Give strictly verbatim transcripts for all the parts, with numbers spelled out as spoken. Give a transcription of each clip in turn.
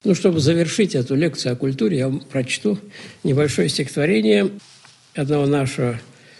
Ну, чтобы завершить эту лекцию о культуре, я вам прочту небольшое стихотворение одного нашего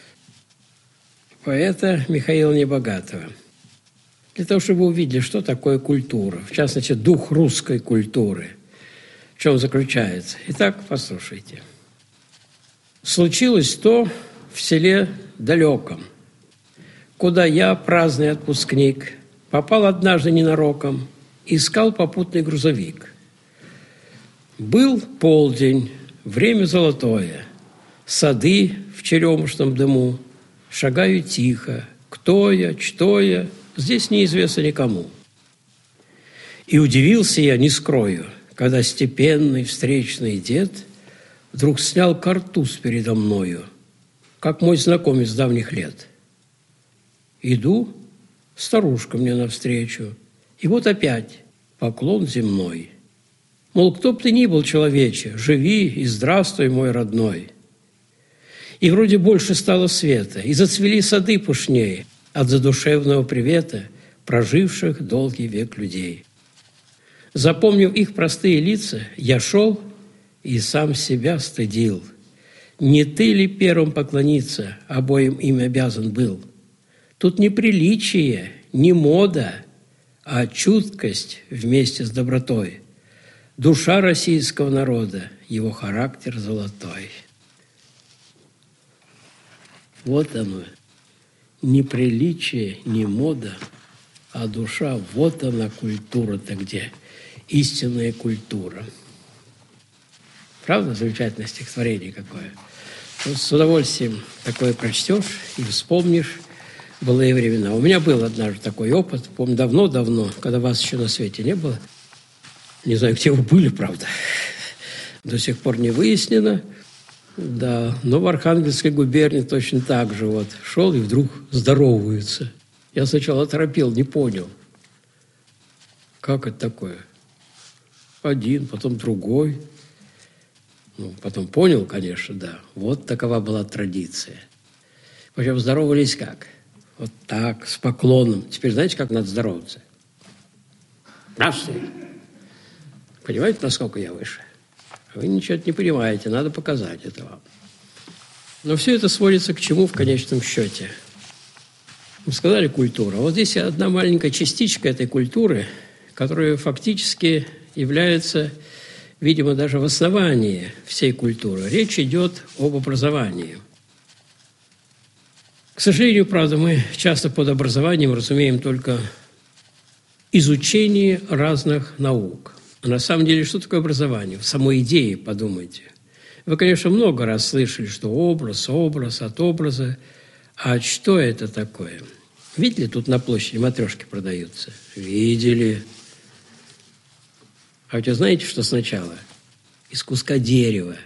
поэта Михаила Небогатого. Для того, чтобы вы увидели, что такое культура, в частности, дух русской культуры, в чем заключается. Итак, послушайте. «Случилось то в селе далеком, куда я, праздный отпускник, попал однажды ненароком, искал попутный грузовик. Был полдень, время золотое, сады в черемушном дыму, шагаю тихо, кто я, что я, здесь неизвестно никому. И удивился я, не скрою, когда степенный встречный дед вдруг снял картуз передо мною, как мой знакомец с давних лет. Иду, старушка мне навстречу, и вот опять поклон земной. Мол, кто б ты ни был, человече, живи и здравствуй, мой родной. И вроде больше стало света, и зацвели сады пышнее от задушевного привета проживших долгий век людей. Запомнив их простые лица, я шел и сам себя стыдил. Не ты ли первым поклониться обоим им обязан был? Тут не приличие, не мода, а чуткость вместе с добротой. Душа российского народа, его характер золотой. Вот оно. Не приличие, не мода, а душа. Вот она культура-то где. Истинная культура. Правда, замечательное стихотворение какое? Вот с удовольствием такое прочтешь и вспомнишь былые времена. У меня был однажды такой опыт, помню, давно-давно, когда вас еще на свете не было. Не знаю, где вы были, правда. До сих пор не выяснено. Да, но в Архангельской губернии точно так же вот. Шел и вдруг здороваются. Я сначала оторопел, не понял. Как это такое? Один, потом другой. Ну, потом понял, конечно, да. Вот такова была традиция. Причем здоровались как? Вот так, с поклоном. Теперь знаете, как надо здороваться? Здравствуйте. Понимаете, насколько я выше? Вы ничего не понимаете, надо показать это вам. Но все это сводится к чему в конечном счете? Мы сказали культура. Вот здесь одна маленькая частичка этой культуры, которая фактически является, видимо, даже в основании всей культуры. Речь идет об образовании. К сожалению, правда, мы часто под образованием разумеем только изучение разных наук. А на самом деле, что такое образование? В самой идее подумайте. Вы, конечно, много раз слышали, что образ, образ, от образа. А что это такое? Видели, тут на площади матрешки продаются? Видели. А вот вы знаете, что сначала? Из куска дерева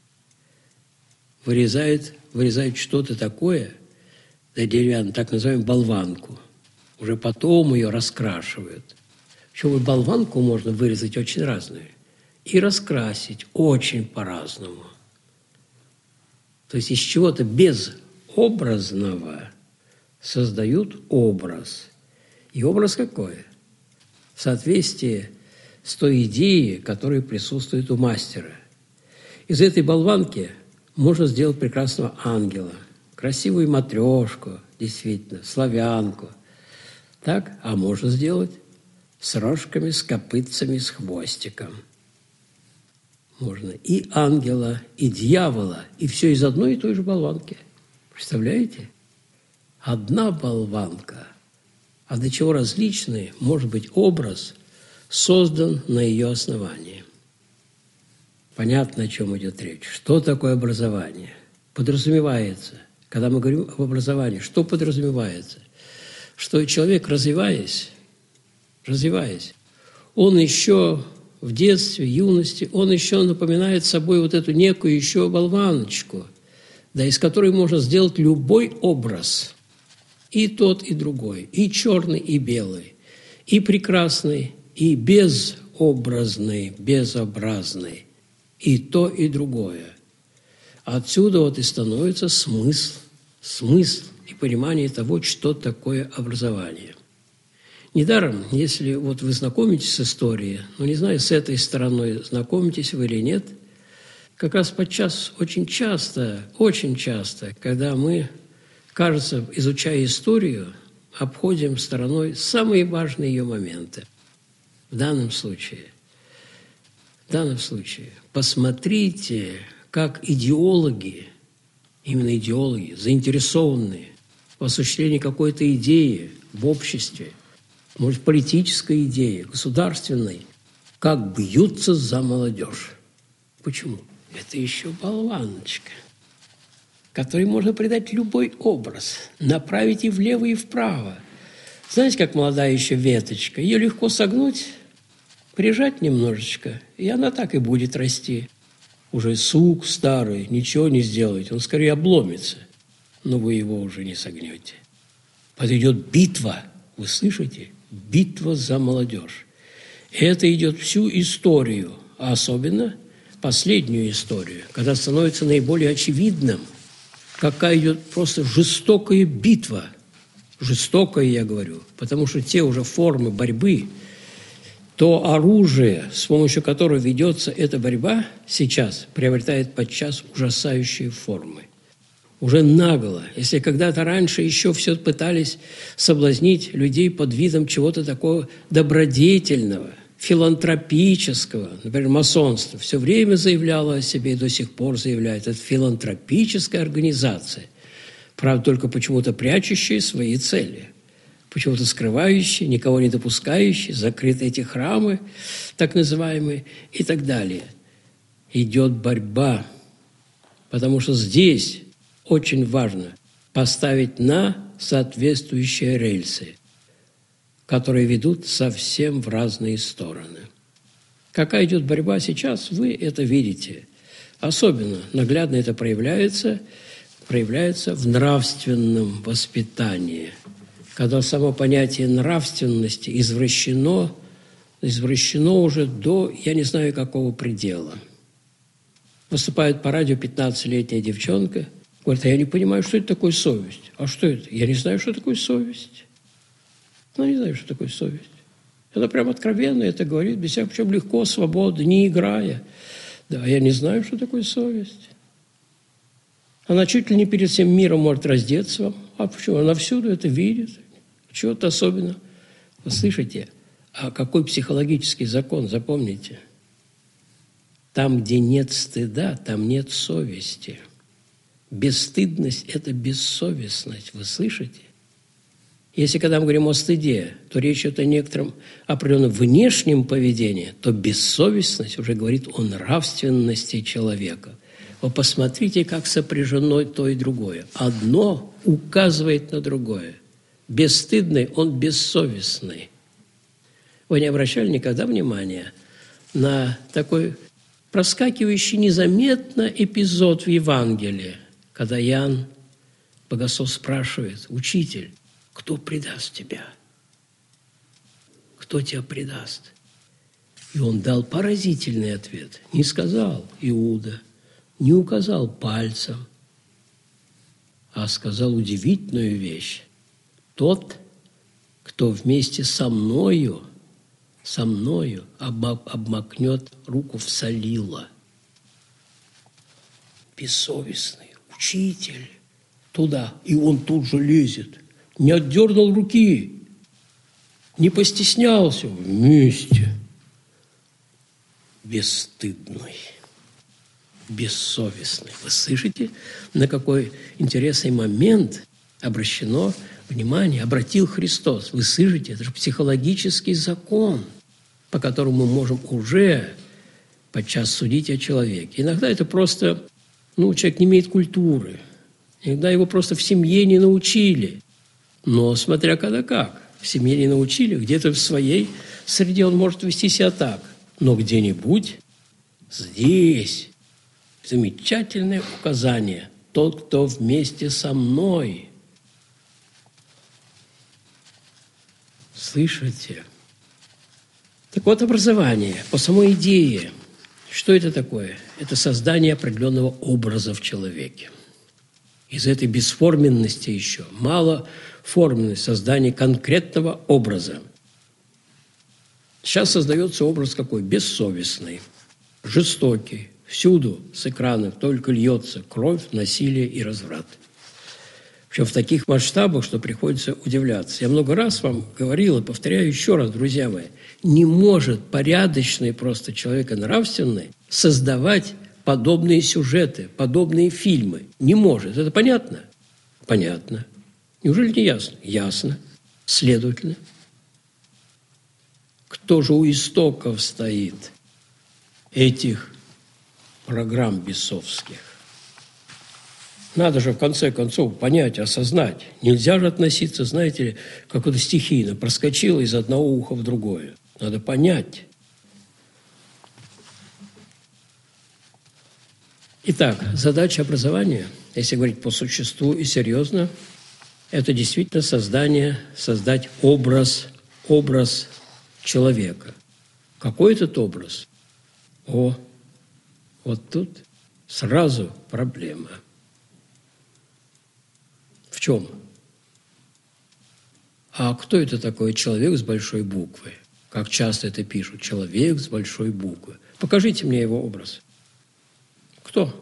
вырезают, вырезают что-то такое, да, деревянную, так называемую болванку. Уже потом ее раскрашивают. Причем болванку можно вырезать очень разную и раскрасить очень по-разному. То есть из чего-то безобразного создают образ. И образ какой? В соответствии с той идеей, которая присутствует у мастера. Из этой болванки можно сделать прекрасного ангела, красивую матрешку, действительно, славянку. Так? А можно сделать с рожками, с копытцами, с хвостиком. Можно и ангела, и дьявола, и все из одной и той же болванки. Представляете? Одна болванка. А до чего различный может быть образ, создан на ее основании. Понятно, о чем идет речь. Что такое образование? Подразумевается, когда мы говорим об образовании, что подразумевается? Что человек, развиваясь, развиваясь, он еще в детстве, юности, он еще напоминает собой вот эту некую еще болваночку, да, из которой можно сделать любой образ. И тот, и другой, и черный, и белый, и прекрасный, и безобразный, безобразный, и то, и другое. Отсюда вот и становится смысл, смысл и понимание того, что такое образование. Недаром, если вот вы знакомитесь с историей, ну, не знаю, с этой стороной знакомитесь вы или нет, как раз подчас очень часто, очень часто, когда мы, кажется, изучая историю, обходим стороной самые важные ее моменты. В данном случае, в данном случае, посмотрите, как идеологи, именно идеологи, заинтересованные в осуществлении какой-то идеи в обществе, может, политической идеи, государственной, как бьются за молодежь. Почему? Это еще болваночка, которой можно придать любой образ, направить и влево, и вправо. Знаете, как молодая еще веточка, ее легко согнуть, прижать немножечко, и она так и будет расти. Уже сук старый, ничего не сделает, он скорее обломится, но вы его уже не согнете. Подойдет битва, вы слышите? Битва за молодежь. И это идет всю историю, а особенно последнюю историю, когда становится наиболее очевидным, какая идет просто жестокая битва. Жестокая, я говорю, потому что те уже формы борьбы, то оружие, с помощью которого ведется эта борьба, сейчас приобретает подчас ужасающие формы. Уже нагло. Если когда-то раньше еще все пытались соблазнить людей под видом чего-то такого добродетельного, филантропического, например, масонство, все время заявляло о себе и до сих пор заявляет, это филантропическая организация, правда, только почему-то прячущая свои цели, почему-то скрывающие, никого не допускающие, закрыты эти храмы, так называемые, и так далее. Идет борьба, потому что здесь очень важно поставить на соответствующие рельсы, которые ведут совсем в разные стороны. Какая идет борьба сейчас, вы это видите. Особенно наглядно это проявляется, проявляется в нравственном воспитании, когда само понятие нравственности извращено, извращено уже до, я не знаю, какого предела. Выступает по радио пятнадцатилетняя девчонка, говорит, а я не понимаю, что это такое совесть. А что это? Я не знаю, что такое совесть. Ну, не знаю, что такое совесть. Это прям откровенно, это говорит, без всякого, причем легко, свободно, не играя. Да, я не знаю, что такое совесть. Она чуть ли не перед всем миром может раздеться вам. А почему? Она всюду это видит. Чего-то особенного. Вы слышите? А какой психологический закон, запомните? Там, где нет стыда, там нет совести. Бесстыдность – это бессовестность, вы слышите? Если когда мы говорим о стыде, то речь идет о некотором определенном внешнем поведении, то бессовестность уже говорит о нравственности человека. Вы посмотрите, как сопряжено то и другое. Одно указывает на другое. Бесстыдный, он бессовестный. Вы не обращали никогда внимания на такой проскакивающий незаметно эпизод в Евангелии, когда Иоанн Богослов спрашивает, «Учитель, кто предаст тебя? Кто тебя предаст?» И он дал поразительный ответ. Не сказал Иуда, не указал пальцем, а сказал удивительную вещь. Тот, кто вместе со мною, со мною обмакнет руку в солило. Бессовестный учитель туда, и он тут же лезет. Не отдернул руки, не постеснялся, вместе. Бесстыдный, бессовестный. Вы слышите, на какой интересный момент обращено внимание, обратил Христос. Вы слышите, это же психологический закон, по которому мы можем уже подчас судить о человеке. Иногда это просто, ну, человек не имеет культуры, иногда его просто в семье не научили. Но смотря когда как, в семье не научили, где-то в своей среде он может вести себя так. Но где-нибудь здесь замечательное указание. Тот, кто вместе со мной. Слышите? Так вот, образование по самой идее. Что это такое? Это создание определенного образа в человеке. Из этой бесформенности еще мало форменность создания конкретного образа. Сейчас создается образ какой? Бессовестный, жестокий. Всюду с экранов только льется кровь, насилие и разврат. Причем в таких масштабах, что приходится удивляться. Я много раз вам говорил и повторяю еще раз, друзья мои, не может порядочный просто человек и нравственный создавать подобные сюжеты, подобные фильмы. Не может. Это понятно? Понятно. Неужели не ясно? Ясно. Следовательно, кто же у истоков стоит этих программ бесовских? Надо же, в конце концов, понять, осознать. Нельзя же относиться, знаете ли, как это стихийно, проскочило из одного уха в другое. Надо понять. Итак, задача образования, если говорить по существу и серьезно, это действительно создание, создать образ, образ человека. Какой этот образ? О, вот тут сразу проблема. В чем? А кто это такой человек с большой буквы? Как часто это пишут? Человек с большой буквы. Покажите мне его образ. Кто?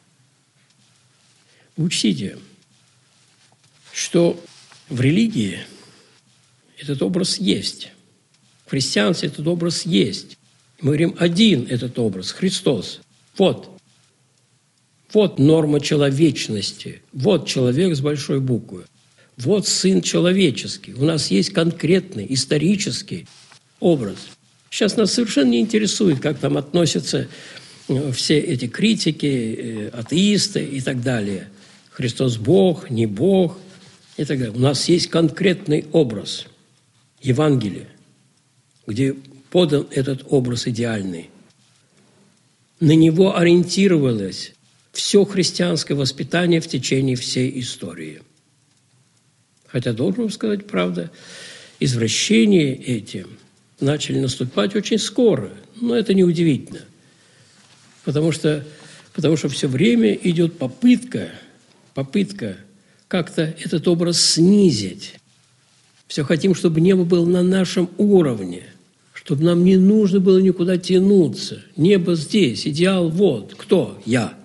Учтите, что в религии этот образ есть. В христианстве этот образ есть. Мы говорим, один этот образ – Христос. Вот. Вот норма человечности. Вот человек с большой буквы. Вот Сын человеческий. У нас есть конкретный исторический образ. Сейчас нас совершенно не интересует, как там относятся все эти критики, атеисты и так далее. Христос Бог, не Бог и так далее. У нас есть конкретный образ Евангелия, где подан этот образ идеальный. На него ориентировалось все христианское воспитание в течение всей истории. Хотя, должен сказать, правда, извращения эти начали наступать очень скоро. Но это неудивительно. Потому что, потому что все время идет попытка, попытка как-то этот образ снизить. Все хотим, чтобы небо было на нашем уровне, чтобы нам не нужно было никуда тянуться. Небо здесь, идеал вот. Кто? Я.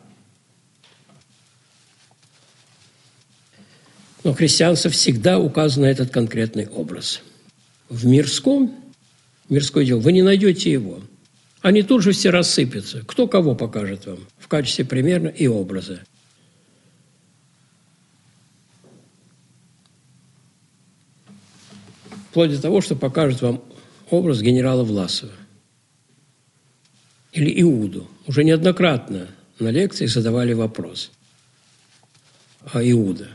Но христианство всегда указано на этот конкретный образ. В мирском, мирское дело, вы не найдете его. Они тут же все рассыпятся. Кто кого покажет вам в качестве примера и образа. Вплоть до того, что покажет вам образ генерала Власова. Или Иуду. Уже неоднократно на лекциях задавали вопрос. А Иуда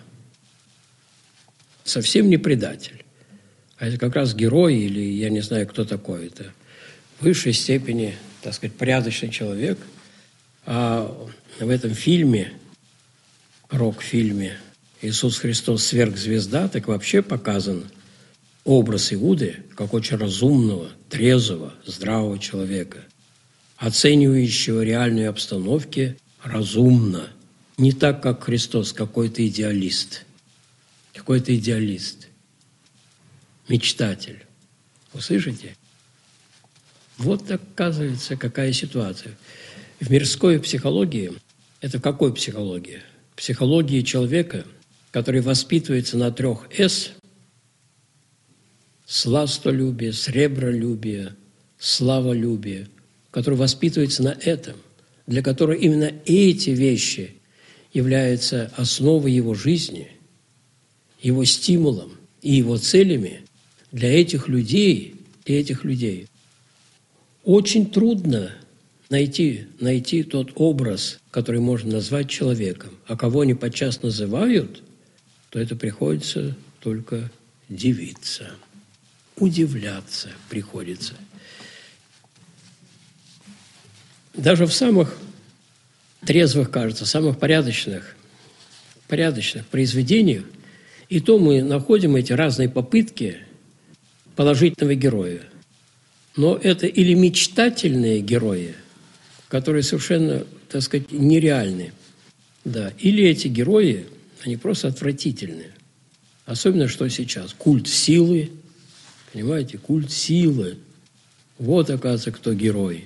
совсем не предатель. А это как раз герой, или я не знаю, кто такой это. В высшей степени, так сказать, порядочный человек. А в этом фильме, рок-фильме «Иисус Христос. Сверхзвезда», так вообще показан образ Иуды как очень разумного, трезвого, здравого человека, оценивающего реальные обстановки разумно. Не так, как Христос, какой-то идеалист. Какой-то идеалист. Мечтатель. Вы слышите? Вот, оказывается, какая ситуация. В мирской психологии, это какой психология? Психология человека, который воспитывается на трех «С» – сластолюбие, сребролюбие, славолюбие, который воспитывается на этом, для которого именно эти вещи являются основой его жизни, его стимулом и его целями, для этих людей и этих людей очень трудно найти, найти тот образ, который можно назвать человеком. А кого они подчас называют, то это приходится только дивиться, удивляться приходится. Даже в самых трезвых, кажется, самых порядочных, порядочных произведениях, и то мы находим эти разные попытки положительного героя. Но это или мечтательные герои, которые совершенно, так сказать, нереальны, да, или эти герои, они просто отвратительны. Особенно, что сейчас? Культ силы, понимаете, культ силы. Вот, оказывается, кто герой.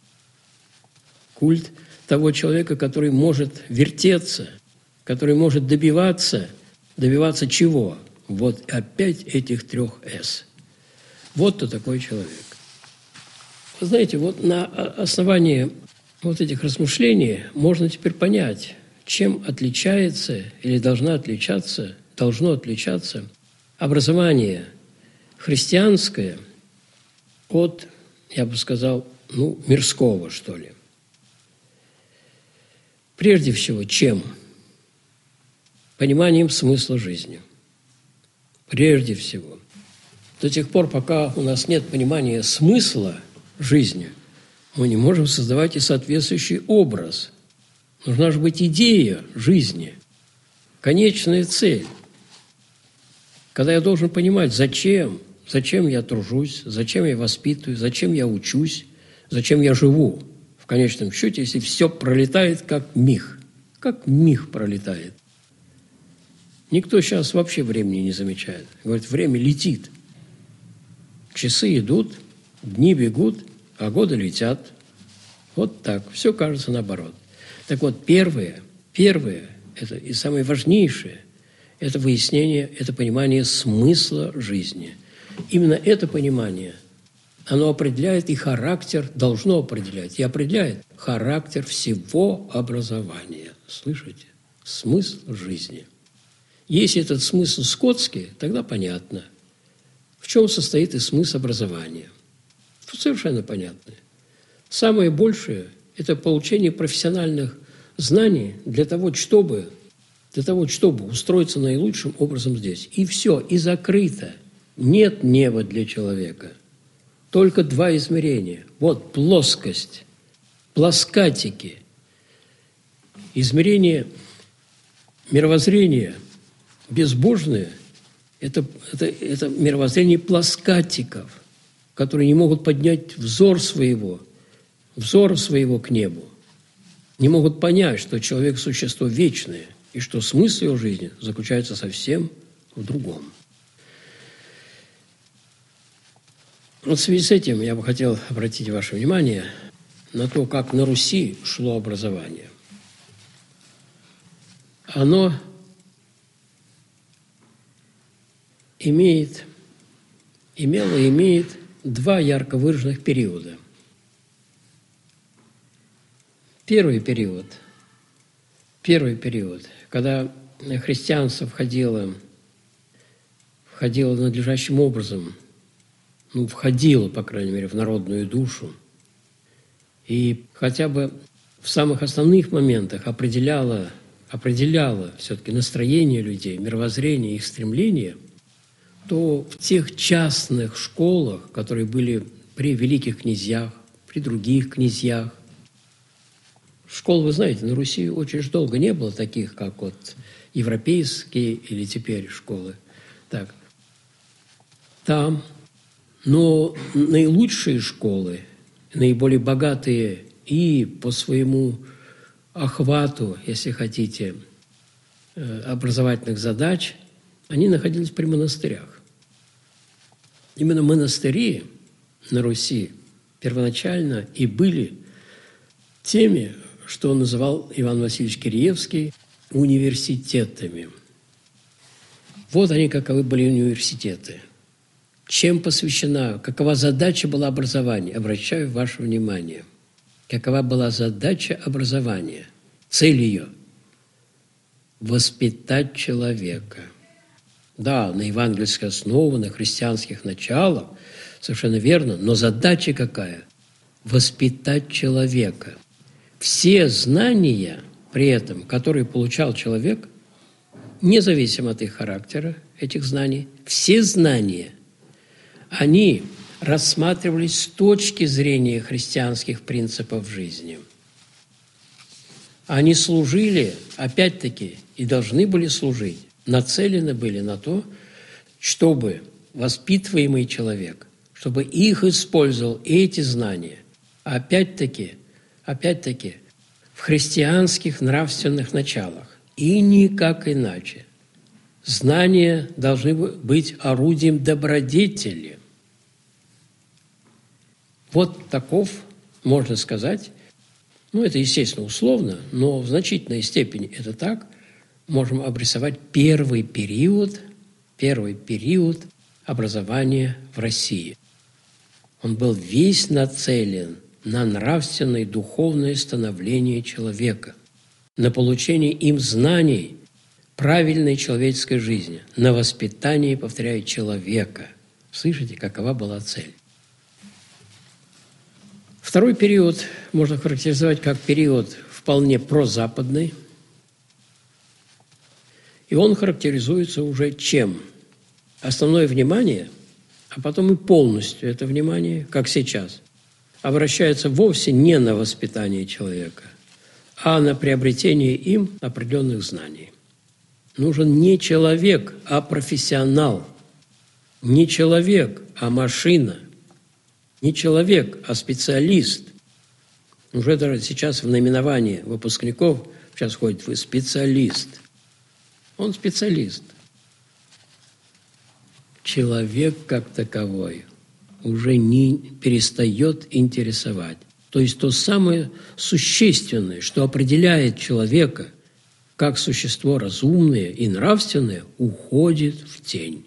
Культ того человека, который может вертеться, который может добиваться, добиваться чего? Вот опять этих трех «С». Вот кто такой человек. Вы знаете, вот на основании вот этих размышлений можно теперь понять, чем отличается или должна отличаться, должно отличаться образование христианское от, я бы сказал, ну, мирского, что ли. Прежде всего, чем? Пониманием смысла жизни. Прежде всего. До тех пор, пока у нас нет понимания смысла жизни, мы не можем создавать и соответствующий образ. Нужна же быть идея жизни, конечная цель. Когда я должен понимать, зачем, зачем я тружусь, зачем я воспитываю, зачем я учусь, зачем я живу. В конечном счете, если все пролетает как миг, как миг пролетает. Никто сейчас вообще времени не замечает. Говорит, время летит. Часы идут, дни бегут, а годы летят. Вот так. Все кажется наоборот. Так вот, первое, первое, это и самое важнейшее, это выяснение, это понимание смысла жизни. Именно это понимание, оно определяет и характер, должно определять, и определяет характер всего образования. Слышите? Смысл жизни. Если этот смысл скотский, тогда понятно, в чем состоит и смысл образования. Тут совершенно понятно. Самое большее – это получение профессиональных знаний для того, чтобы, для того, чтобы устроиться наилучшим образом здесь. И все, и закрыто. Нет неба для человека. Только два измерения. Вот плоскость, плоскатики. Измерение мировоззрения безбожное – это, это, это мировоззрение плоскатиков, которые не могут поднять взор своего, взор своего к небу, не могут понять, что человек – существо вечное, и что смысл его жизни заключается совсем в другом. Вот в связи с этим я бы хотел обратить ваше внимание на то, как на Руси шло образование. Оно имеет, имело и имеет два ярко выраженных периода. Первый период, первый период, когда христианство входило, входило надлежащим образом, ну, входило, по крайней мере, в народную душу, и хотя бы в самых основных моментах определяло, определяло все-таки настроение людей, мировоззрение, их стремление, то в тех частных школах, которые были при великих князьях, при других князьях, школ, вы знаете, на Руси очень же долго не было таких, как вот европейские или теперь школы. Так. Там, но наилучшие школы, наиболее богатые и по своему охвату, если хотите, образовательных задач, они находились при монастырях. Именно монастыри на Руси первоначально и были теми, что он называл Иван Васильевич Киреевский университетами. Вот они каковы были университеты. Чем посвящена, какова задача была образования? Обращаю ваше внимание. Какова была задача образования? Цель ее – воспитать человека. Да, на евангельской основе, на христианских началах, совершенно верно, но задача какая? Воспитать человека. Все знания при этом, которые получал человек, независимо от их характера, этих знаний, все знания, они рассматривались с точки зрения христианских принципов жизни. Они служили, опять-таки, и должны были служить, нацелены были на то, чтобы воспитываемый человек, чтобы их использовал, эти знания, опять-таки, опять-таки, в христианских нравственных началах. И никак иначе. Знания должны быть орудием добродетели. Вот таков, можно сказать, ну, это, естественно, условно, но в значительной степени это так, можем обрисовать первый период, первый период образования в России. Он был весь нацелен на нравственное и духовное становление человека, на получение им знаний правильной человеческой жизни, на воспитание, повторяю, человека. Слышите, какова была цель? Второй период можно характеризовать как период вполне прозападный. И он характеризуется уже чем? Основное внимание, а потом и полностью это внимание, как сейчас, обращается вовсе не на воспитание человека, а на приобретение им определенных знаний. Нужен не человек, а профессионал. Не человек, а машина. Не человек, а специалист. Уже даже сейчас в наименовании выпускников сейчас ходит вы специалист. Он специалист. Человек как таковой уже не перестает интересовать. То есть то самое существенное, что определяет человека как существо разумное и нравственное, уходит в тень.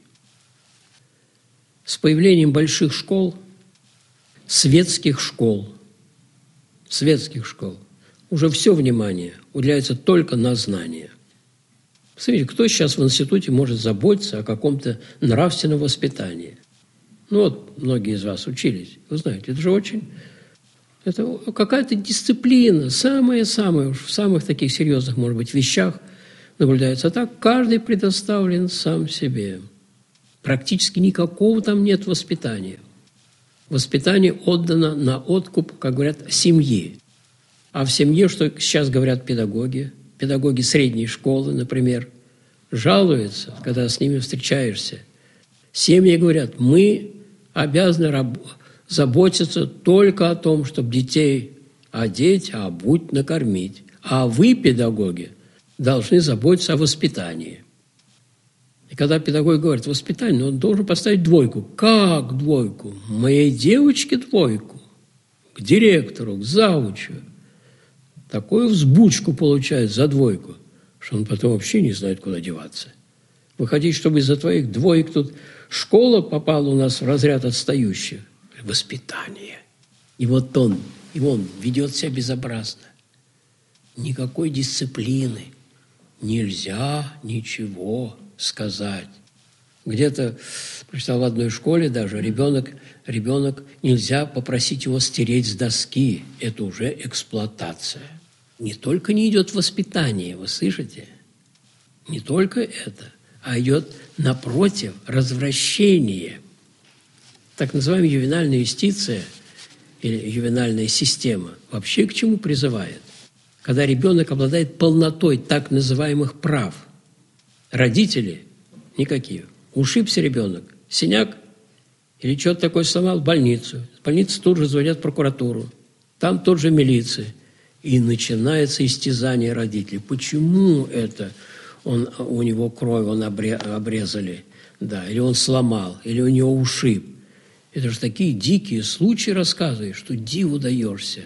С появлением больших школ, светских школ, светских школ, уже все внимание уделяется только на знания. Смотрите, кто сейчас в институте может заботиться о каком-то нравственном воспитании? Ну вот, многие из вас учились, вы знаете, это же очень... Это какая-то дисциплина, самая-самая, в самых таких серьезных, может быть, вещах наблюдается. А так каждый предоставлен сам себе. Практически никакого там нет воспитания. Воспитание отдано на откуп, как говорят, семьи. А в семье, что сейчас говорят педагоги, педагоги средней школы, например, жалуются, когда с ними встречаешься. Семьи говорят, мы обязаны работать, заботиться только о том, чтобы детей одеть, а обуть, накормить. А вы, педагоги, должны заботиться о воспитании. И когда педагог говорит воспитание, он должен поставить двойку. Как двойку? Моей девочке двойку. К директору, к заучу. Такую взбучку получает за двойку, что он потом вообще не знает, куда деваться. Вы хотите, чтобы из-за твоих двоек тут школа попала у нас в разряд отстающих? Воспитание. И вот он, и он ведет себя безобразно. Никакой дисциплины. Нельзя ничего сказать. Где-то, прочитал в одной школе даже, ребенок, ребенок, нельзя попросить его стереть с доски. Это уже эксплуатация. Не только не идет воспитание, вы слышите? Не только это, а идет, напротив, развращение. Так называемая ювенальная юстиция или ювенальная система вообще к чему призывает? Когда ребенок обладает полнотой так называемых прав. Родители – никакие. Ушибся ребенок, синяк или что-то такое сломал – в больницу. В больнице тут же звонят в прокуратуру. Там тут же милиция. И начинается истязание родителей. Почему это он, у него кровь он обрезали? Да, или он сломал, или у него ушиб. Это же такие дикие случаи рассказываешь, что диву даешься.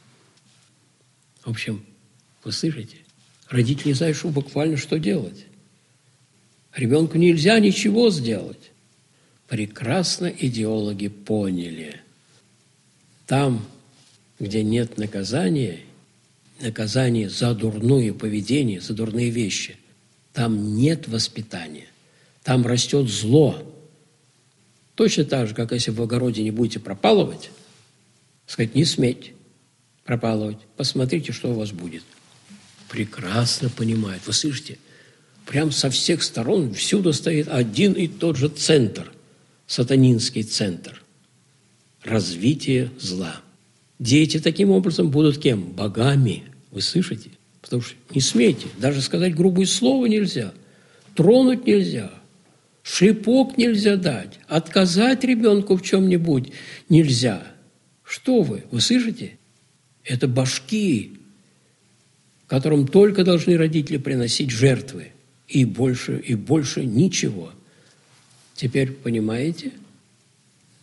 В общем, вы слышите? Родители не знают, что буквально что делать. Ребенку нельзя ничего сделать. Прекрасно идеологи поняли. Там, где нет наказания, наказания за дурное поведение, за дурные вещи, там нет воспитания. Там растет зло. Точно так же, как если в огороде не будете пропалывать, сказать, не сметь пропалывать, посмотрите, что у вас будет. Прекрасно понимает. Вы слышите? Прям со всех сторон всюду стоит один и тот же центр, сатанинский центр. Развитие зла. Дети таким образом будут кем? Богами. Вы слышите? Потому что не смейте, даже сказать грубое слово нельзя, тронуть нельзя. Шлепок нельзя дать, отказать ребенку в чем-нибудь нельзя. Что вы, вы слышите? Это башки, которым только должны родители приносить жертвы. И больше, и больше ничего. Теперь понимаете,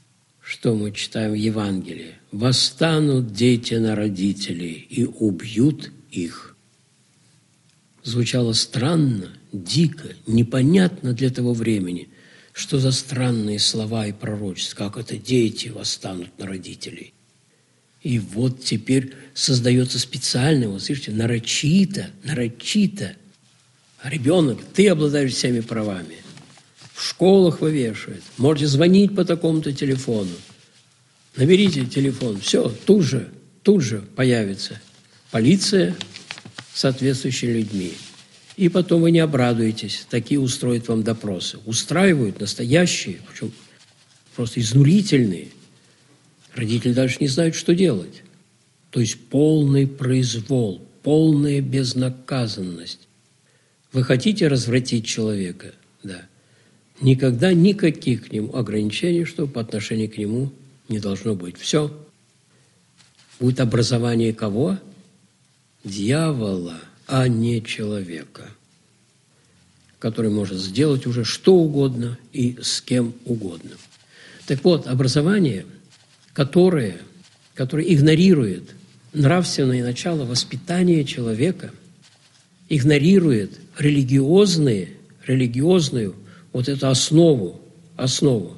что мы читаем в Евангелии. «Восстанут дети на родителей и убьют их». Звучало странно, дико, непонятно для того времени. Что за странные слова и пророчества, как это дети восстанут на родителей. И вот теперь создается специально, вот слышите, нарочито, нарочито. Ребенок, ты обладаешь всеми правами. В школах вывешивают. Можете звонить по такому-то телефону. Наберите телефон. Все, тут же, тут же появится полиция с соответствующими людьми. И потом вы не обрадуетесь. Такие устроят вам допросы. Устраивают настоящие, причем просто изнурительные. Родители дальше не знают, что делать. То есть полный произвол, полная безнаказанность. Вы хотите развратить человека? Да. Никогда никаких к нему ограничений, что по отношению к нему не должно быть. Все. Будет образование кого? Дьявола, а не человека, который может сделать уже что угодно и с кем угодно. Так вот, образование, которое, которое игнорирует нравственное начало воспитания человека, игнорирует религиозные, религиозную вот эту основу, основу,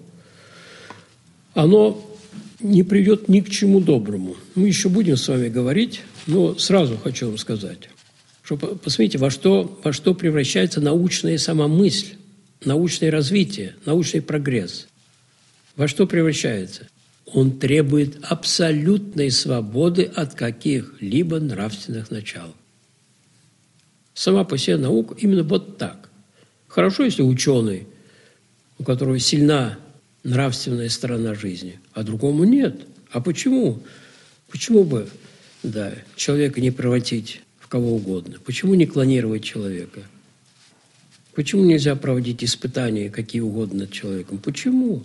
оно не приведет ни к чему доброму. Мы еще будем с вами говорить, но сразу хочу вам сказать, что посмотрите, во что, во что превращается научная сама мысль, научное развитие, научный прогресс. Во что превращается? Он требует абсолютной свободы от каких-либо нравственных начал. Сама по себе наука именно вот так. Хорошо, если ученый, у которого сильна нравственная сторона жизни, а другому нет. А почему? Почему бы, да, человека не превратить в кого угодно? Почему не клонировать человека? Почему нельзя проводить испытания какие угодно над человеком? Почему?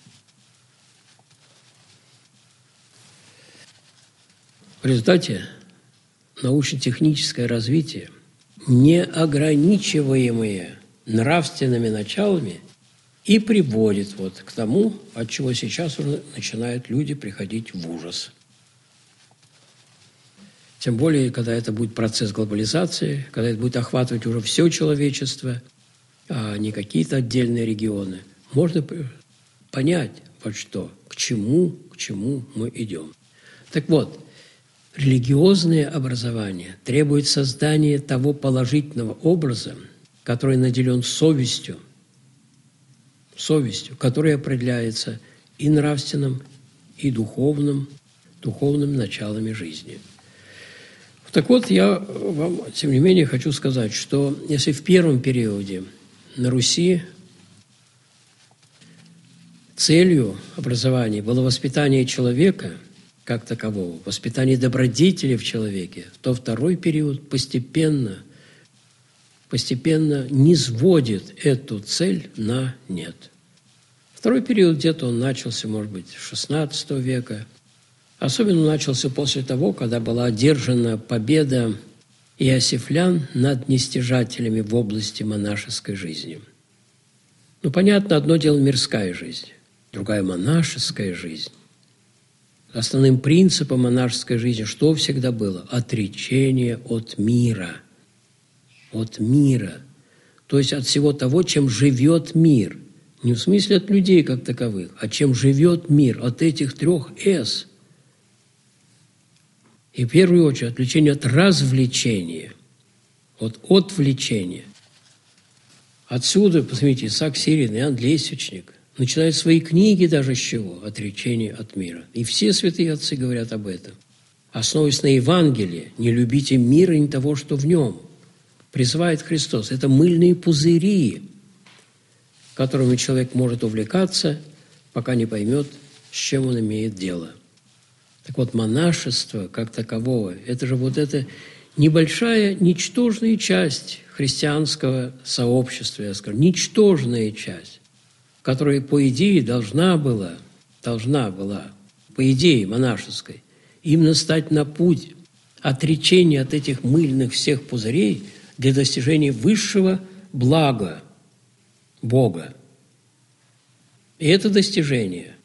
В результате научно-техническое развитие, неограничиваемое нравственными началами, и приводит вот к тому, от чего сейчас уже начинают люди приходить в ужас. Тем более, когда это будет процесс глобализации, когда это будет охватывать уже все человечество, а не какие-то отдельные регионы, можно понять, вот что, к чему, к чему мы идем. Так вот, религиозное образование требует создания того положительного образа, который наделен совестью, совестью, который определяется и нравственным, и духовным, духовными началами жизни. Так вот, я вам, тем не менее, хочу сказать, что если в первом периоде на Руси целью образования было воспитание человека как такового, воспитание добродетели в человеке, то второй период постепенно, постепенно низводит эту цель на нет. Второй период где-то он начался, может быть, с шестнадцатого века. Особенно начался после того, когда была одержана победа иосифлян над нестяжателями в области монашеской жизни. Ну, понятно, одно дело мирская жизнь, другая монашеская жизнь. Основным принципом монашеской жизни что всегда было? Отречение от мира. От мира. То есть от всего того, чем живет мир. Не в смысле от людей как таковых, а чем живет мир. От этих трех «С». И в первую очередь отвлечение от развлечения, от отвлечения. Отсюда, посмотрите, Исаак Сирин, Иоанн Лесвичник начинают свои книги даже с чего? Отречение от мира. И все святые отцы говорят об этом. Основываясь на Евангелии, не любите мира и не того, что в нем. Призывает Христос. Это мыльные пузыри, которыми человек может увлекаться, пока не поймет, с чем он имеет дело. Так вот, монашество как такового – это же вот эта небольшая, ничтожная часть христианского сообщества, я скажу, ничтожная часть, которая, по идее, должна была, должна была, по идее монашеской, именно стать на путь отречения от этих мыльных всех пузырей для достижения высшего блага Бога. И это достижение,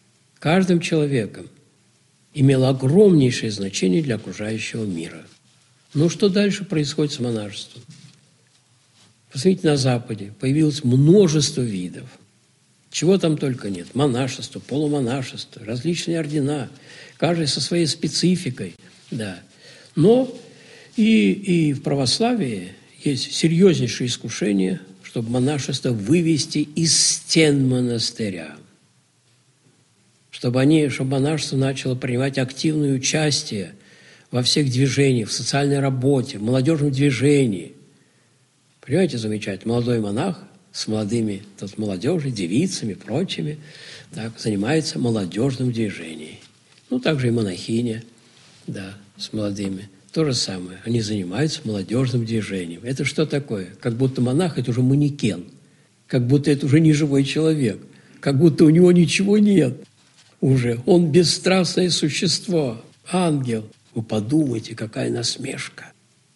каждым человеком имело огромнейшее значение для окружающего мира. Но что дальше происходит с монашеством? Посмотрите, на Западе появилось множество видов. Чего там только нет. Монашество, полумонашество, различные ордена, каждый со своей спецификой. Да. Но и, и в православии есть серьезнейшее искушение, чтобы монашество вывести из стен монастыря. Чтобы, они, чтобы монашество начало принимать активное участие во всех движениях, в социальной работе, в молодежном движении. Понимаете, замечательно, молодой монах с молодыми, тут молодежью, девицами, прочими, так, занимается молодежным движением. Ну, также и монахиня, да, с молодыми. То же самое. Они занимаются молодежным движением. Это что такое? Как будто монах – это уже манекен. Как будто это уже не живой человек. Как будто у него ничего нет уже. Он бесстрастное существо, ангел. Вы подумайте, какая насмешка.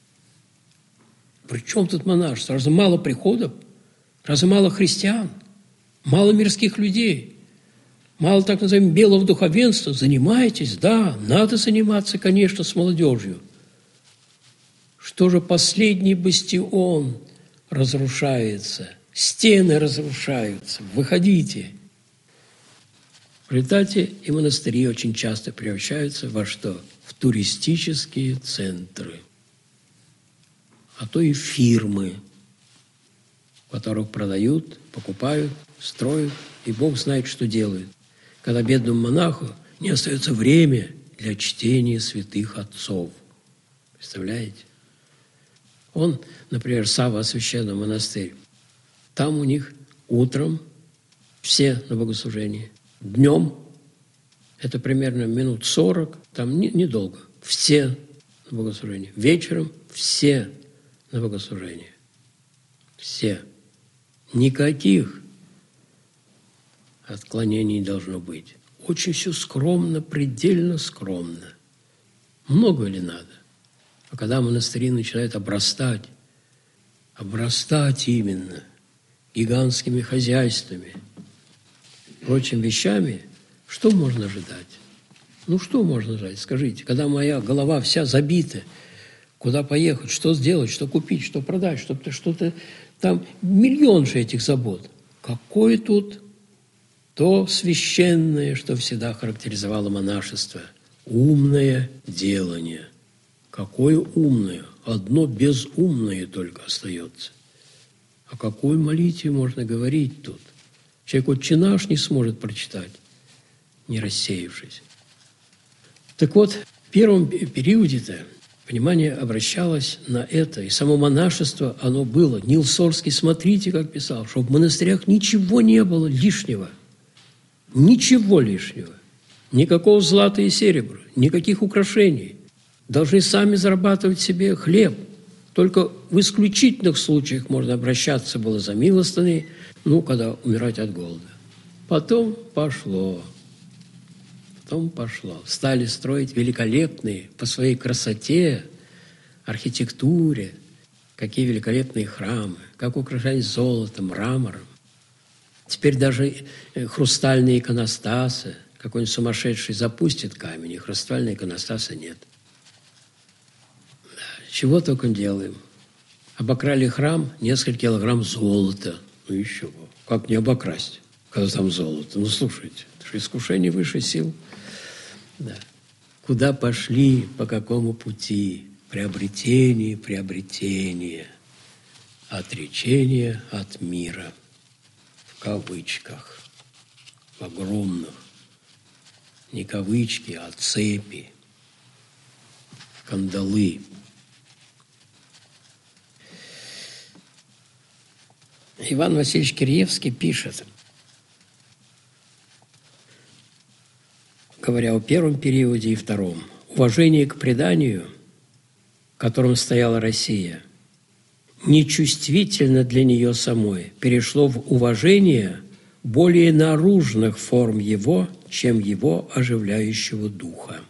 При чем тут монашество? Разве мало приходов? Разве мало христиан? Мало мирских людей? Мало, так называемого, белого духовенства? Занимайтесь, да, надо заниматься, конечно, с молодежью. Что же последний бастион разрушается? Стены разрушаются. Выходите. В результате и монастыри очень часто превращаются во что? В туристические центры. А то и фирмы, в которых продают, покупают, строят, и Бог знает, что делают. Когда бедному монаху не остается время для чтения святых отцов. Представляете? Он, например, Савва Священный монастырь. Там у них утром все на богослужении. Днем это примерно минут сорок, там недолго. Все на богослужении. Вечером все на богослужение. Все. Никаких отклонений не должно быть. Очень все скромно, предельно скромно. Много ли надо? А когда монастыри начинают обрастать, обрастать именно гигантскими хозяйствами, прочими вещами, что можно ожидать? Ну, что можно ожидать? Скажите, когда моя голова вся забита, куда поехать, что сделать, что купить, что продать, что-то, что-то, там миллион же этих забот. Какое тут то священное, что всегда характеризовало монашество? Умное делание. Какое умное? Одно безумное только остается. О какой молитве можно говорить тут? Человек «Отче наш» не сможет прочитать, не рассеявшись. Так вот, в первом периоде-то внимание обращалось на это, и само монашество, оно было. Нил Сорский, смотрите, как писал, что в монастырях ничего не было лишнего. Ничего лишнего. Никакого злата и серебра, никаких украшений. Должны сами зарабатывать себе хлеб. Только в исключительных случаях можно обращаться было за милостыней, ну, когда умирать от голода. Потом пошло. Потом пошло. Стали строить великолепные по своей красоте, архитектуре, какие великолепные храмы, как украшались золотом, мрамором. Теперь даже хрустальные иконостасы. Какой-нибудь сумасшедший запустит камень, и хрустального иконостаса нет. Чего только делаем. Обокрали храм, несколько килограмм золота. Ну еще, как не обокрасть, когда там золото? Ну, слушайте, это же искушение выше сил. Да. Куда пошли, по какому пути? Приобретение, приобретение. Отречение от мира. В кавычках. В огромных. Не кавычки, а цепи. Кандалы. Иван Васильевич Киреевский пишет, говоря о первом периоде и втором, уважение к преданию, которым стояла Россия, нечувствительно для нее самой, перешло в уважение более наружных форм его, чем его оживляющего духа.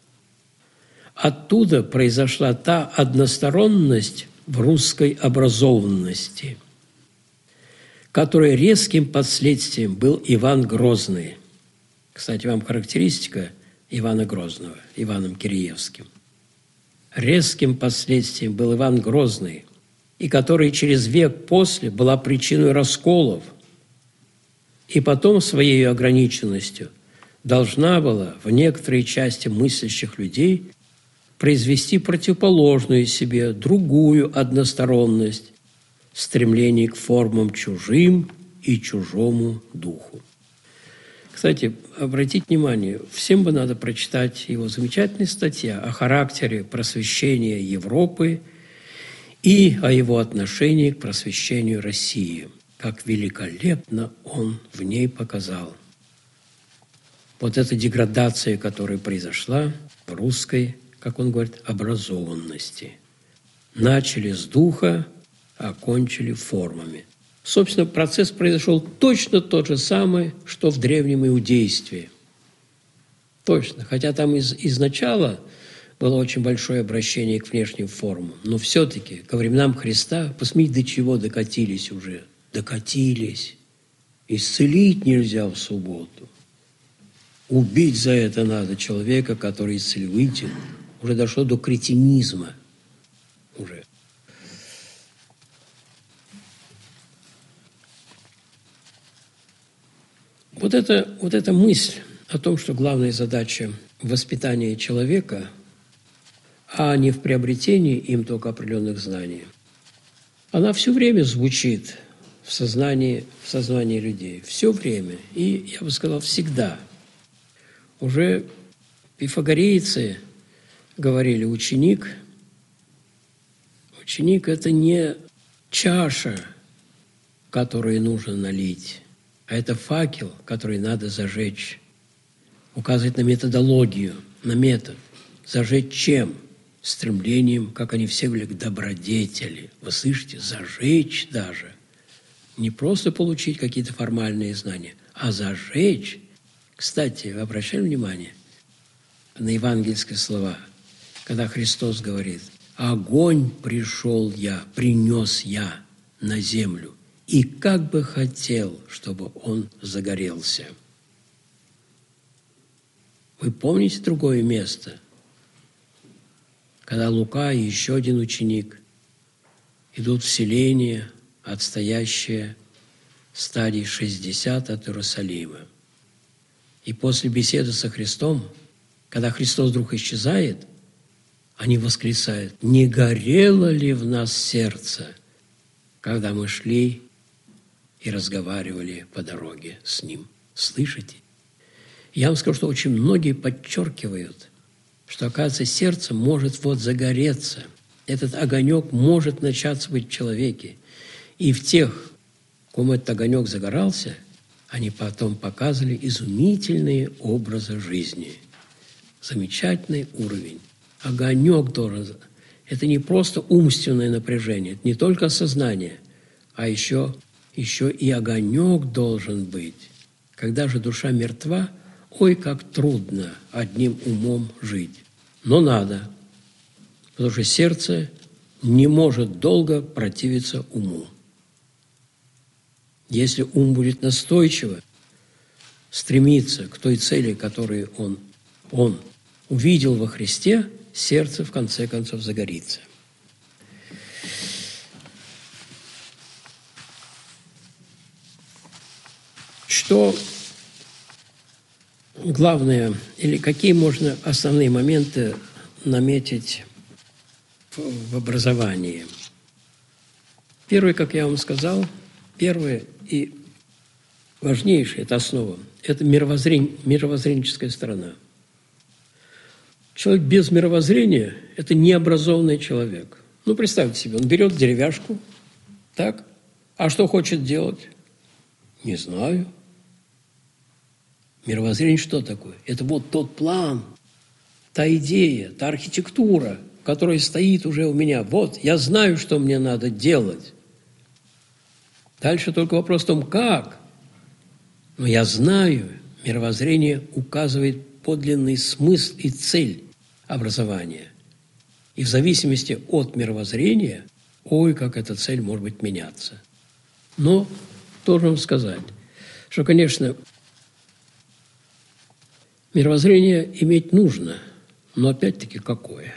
Оттуда произошла та односторонность в русской образованности, которой резким последствием был Иван Грозный, Кстати, вам характеристика Ивана Грозного, Иваном Киреевским. Резким последствием был Иван Грозный, и который через век после была причиной расколов, и потом своей ограниченностью должна была в некоторой части мыслящих людей произвести противоположную себе, другую односторонность, стремление к формам чужим и чужому духу. Кстати, обратите внимание, всем бы надо прочитать его замечательная статья о характере просвещения Европы и о его отношении к просвещению России. Как великолепно он в ней показал вот эта деградация, которая произошла в русской, как он говорит, образованности. Начали с духа, а кончили формами. Собственно, процесс произошел точно тот же самый, что в древнем иудействе. Точно. Хотя там из, изначала было очень большое обращение к внешним формам. Но все-таки ко временам Христа, посмотрите, до чего докатились уже. Докатились. Исцелить нельзя в субботу. Убить за это надо человека, который исцелитель. Уже дошло до кретинизма. Уже. Вот, это, вот эта мысль о том, что главная задача воспитания человека, а не в приобретении им только определенных знаний, она все время звучит в сознании, в сознании людей. Все время. И, я бы сказал, всегда. Уже пифагорейцы говорили, ученик, ученик – это не чаша, которую нужно налить, а это факел, который надо зажечь. Указывает на методологию, на метод. Зажечь чем? Стремлением, как они все говорили, к добродетели. Вы слышите? Зажечь даже. Не просто получить какие-то формальные знания, а зажечь. Кстати, вы обращали внимание на евангельские слова, когда Христос говорит: «Огонь пришел я, принес я на землю, и как бы хотел, чтобы он загорелся». Вы помните другое место, когда Лука и еще один ученик идут в селение, отстоящее стадии шестьдесят от Иерусалима. И после беседы со Христом, когда Христос вдруг исчезает, они восклицают: «Не горело ли в нас сердце, когда мы шли и разговаривали по дороге с Ним?» Слышите? Я вам скажу, что очень многие подчеркивают, что, оказывается, сердце может вот загореться. Этот огонек может начаться быть в человеке. И в тех, кому этот огонек загорался, они потом показывали изумительные образы жизни. Замечательный уровень. Огонек должен... Это не просто умственное напряжение, это не только сознание, а еще, еще и огонек должен быть. Когда же душа мертва, ой, как трудно одним умом жить. Но надо, потому что сердце не может долго противиться уму. Если ум будет настойчиво стремиться к той цели, которую он, он увидел во Христе, сердце в конце концов загорится. Что главное, или какие можно основные моменты наметить в, в образовании? Первое, как я вам сказал, первое и важнейшее, это основа, это мировоззрен, мировоззренческая сторона. Человек без мировоззрения – это необразованный человек. Ну, представьте себе, он берет деревяшку, так, а что хочет делать? Не знаю. Мировоззрение что такое? Это вот тот план, та идея, та архитектура, которая стоит уже у меня. Вот, я знаю, что мне надо делать. Дальше только вопрос в том, как. Но я знаю, мировоззрение указывает подлинный смысл и цель образования. И в зависимости от мировоззрения, ой, как эта цель может быть меняться. Но должен вам сказать, что, конечно, Мировоззрение иметь нужно, но опять-таки какое?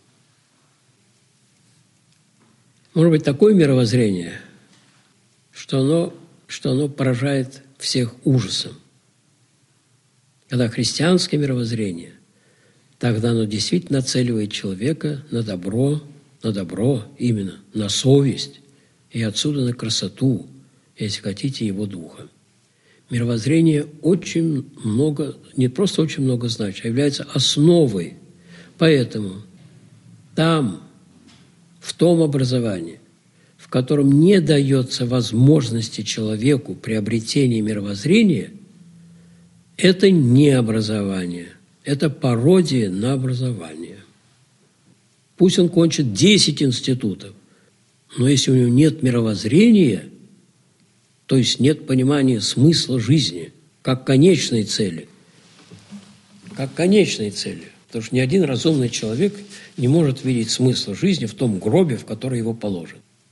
Может быть, такое мировоззрение, что оно, что оно поражает всех ужасом. Когда христианское мировоззрение, тогда оно действительно нацеливает человека на добро, на добро именно, на совесть и отсюда на красоту, если хотите, его духа. Мировоззрение очень много, не просто очень много значит, а является основой. Поэтому там, в том образовании, в котором не дается возможности человеку приобретения мировоззрения, это не образование, это пародия на образование. Пусть он кончит десять институтов, но если у него нет мировоззрения, то есть нет понимания смысла жизни как конечной цели, как конечной цели, потому что ни один разумный человек не может видеть смысла жизни в том гробе, в который его положен.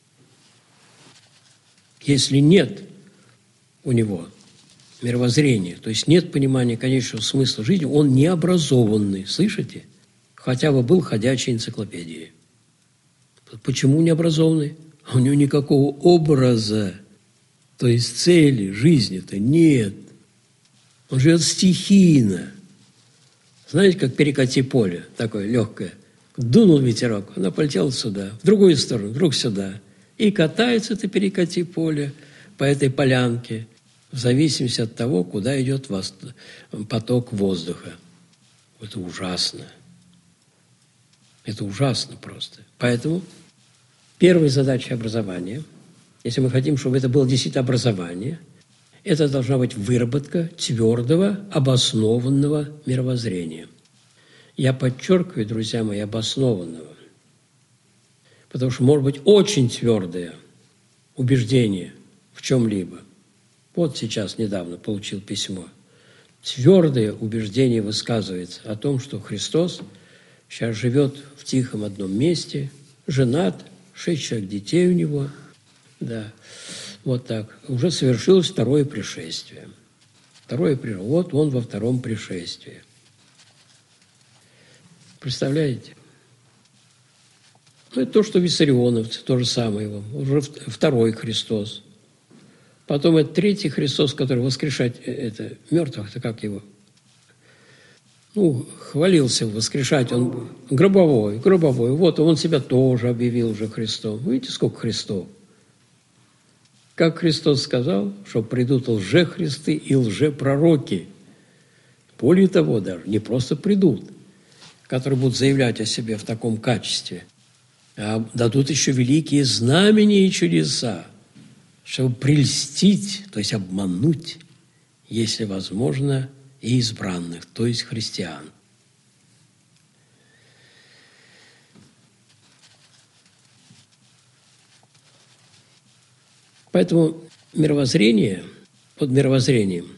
Если нет у него мировоззрения, то есть нет понимания конечного смысла жизни, он необразованный, слышите? Хотя бы был ходячей энциклопедией. Почему необразованный? А у него никакого образа, то есть цели жизни-то нет. Он живет стихийно. Знаете, как перекати поле, такое легкое. Дунул ветерок, она полетела сюда, в другую сторону, вдруг сюда. И катается это перекати поле по этой полянке, в зависимости от того, куда идет поток воздуха. Это ужасно. Это ужасно просто. Поэтому первая задача образования, если мы хотим, чтобы это было действительно образование, это должна быть выработка твердого, обоснованного мировоззрения. Я подчеркиваю, друзья мои, обоснованного. Потому что может быть очень твердое убеждение в чем-либо. Вот сейчас недавно получил письмо. Твердое убеждение высказывается о том, что Христос сейчас живет в тихом одном месте, женат, шесть человек детей у него, да, вот так. Уже совершилось второе пришествие. Второе пришествие. Вот он во втором пришествии. Представляете? Ну, это то, что виссарионовцы, то же самое его. Уже второй Христос. Потом это третий Христос, который воскрешать это, мертвых-то как его? Ну, хвалился воскрешать, он гробовой, гробовой. Вот он себя тоже объявил уже Христом. Видите, сколько Христов? Как Христос сказал, что придут лжехристы и лжепророки. Более того, даже не просто придут, которые будут заявлять о себе в таком качестве, а дадут еще великие знамения и чудеса, чтобы прельстить, то есть обмануть, если возможно, и избранных, то есть христиан. Поэтому мировоззрение, под мировоззрением,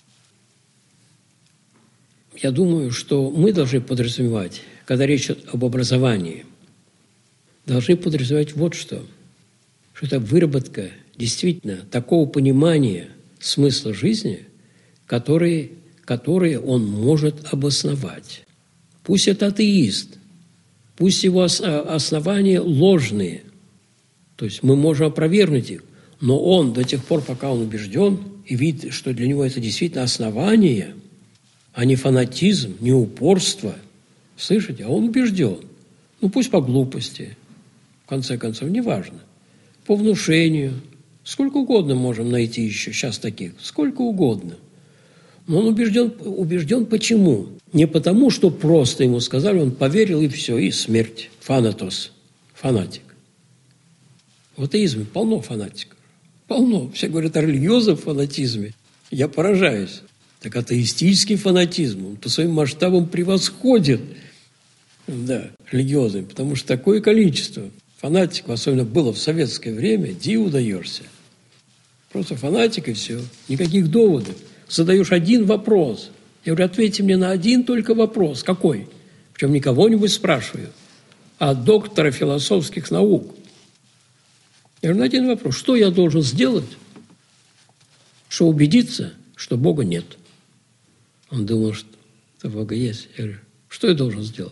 я думаю, что мы должны подразумевать, когда речь идет об образовании, должны подразумевать вот что, что это выработка действительно такого понимания смысла жизни, который, который он может обосновать. Пусть это атеист, пусть его основания ложные, то есть мы можем опровергнуть их, но он до тех пор, пока он убежден и видит, что для него это действительно основание, а не фанатизм, не упорство, слышите, а он убежден. Ну пусть по глупости, в конце концов, неважно, по внушению, сколько угодно можем найти еще сейчас таких, сколько угодно. Но он убежден, убежден почему? Не потому, что просто ему сказали, он поверил, и все, и смерть. Фанатос, фанатик. В атеизме полно фанатиков. Полно. Все говорят о религиозном фанатизме. Я поражаюсь. Так атеистический фанатизм, он по своим масштабам превосходит, да, религиозный, потому что такое количество фанатиков, особенно было в советское время, диву даешься. Просто фанатик и все. Никаких доводов. Задаешь один вопрос. Я говорю, ответьте мне на один только вопрос. Какой? Причем не кого-нибудь спрашиваю, а доктора философских наук. Я говорю, на один вопрос. Что я должен сделать, чтобы убедиться, что Бога нет? Он думал, что что Бога есть. Я говорю, что я должен сделать?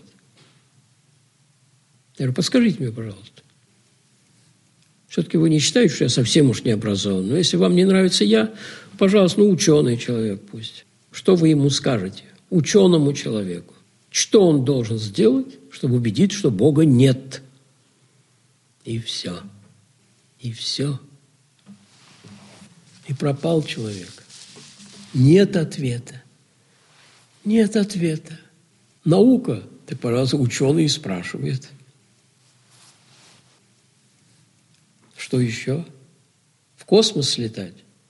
Я говорю, подскажите мне, пожалуйста. Все-таки вы не считаете, что я совсем уж не образован. Но если вам не нравится я, пожалуйста, ну, ученый человек пусть. Что вы ему скажете? Ученому человеку. Что он должен сделать, чтобы убедить, что Бога нет? И все. И все. И пропал человек. Нет ответа. Нет ответа. Наука, так, пожалуйста, ученый спрашивает. Что еще? В космос слетать?